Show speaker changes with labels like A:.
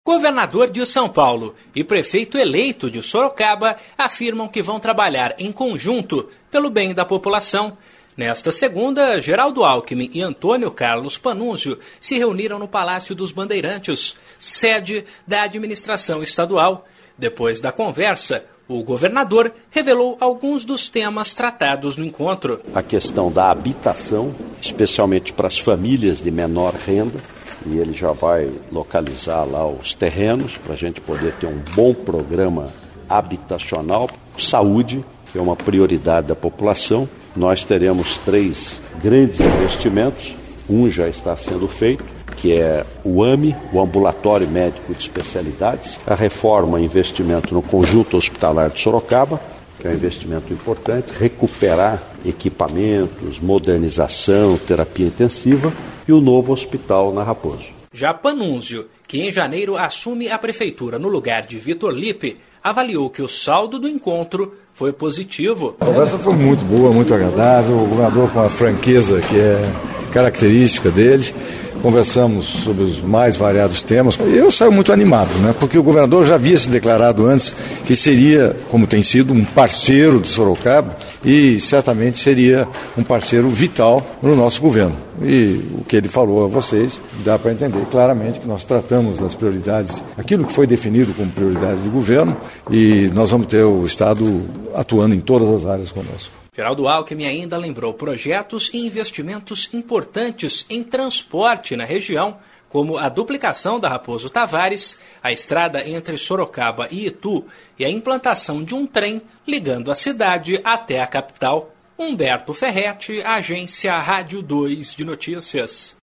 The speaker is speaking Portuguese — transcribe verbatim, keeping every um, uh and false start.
A: Governador de São Paulo e prefeito eleito de Sorocaba afirmam que vão trabalhar em conjunto pelo bem da população. Nesta segunda, Geraldo Alckmin e Antônio Carlos Pannunzio se reuniram no Palácio dos Bandeirantes, sede da administração estadual. Depois da conversa, o governador revelou alguns dos temas tratados no encontro.
B: A questão da habitação, especialmente para as famílias de menor renda, e ele já vai localizar lá os terrenos para a gente poder ter um bom programa habitacional. Saúde, que é uma prioridade da população. Nós teremos três grandes investimentos. Um já está sendo feito, que é o A M E, o Ambulatório Médico de Especialidades, a reforma e investimento no Conjunto Hospitalar de Sorocaba, que é um investimento importante, recuperar equipamentos, modernização, terapia intensiva, e o novo hospital na Raposo.
A: Já Pannunzio, que em janeiro assume a prefeitura no lugar de Vitor Lippe, avaliou que o saldo do encontro foi positivo.
C: A conversa foi muito boa, muito agradável, o governador com a franqueza que é característica dele. Conversamos sobre os mais variados temas. Eu saio muito animado, né? Porque o governador já havia se declarado antes que seria, como tem sido, um parceiro de Sorocaba e certamente seria um parceiro vital no nosso governo. E o que ele falou a vocês, dá para entender claramente que nós tratamos das prioridades, aquilo que foi definido como prioridades do governo, e nós vamos ter o Estado atuando em todas as áreas conosco.
A: Geraldo Alckmin ainda lembrou projetos e investimentos importantes em transporte na região, como a duplicação da Raposo Tavares, a estrada entre Sorocaba e Itu e a implantação de um trem ligando a cidade até a capital. Humberto Ferretti, Agência Rádio dois de Notícias.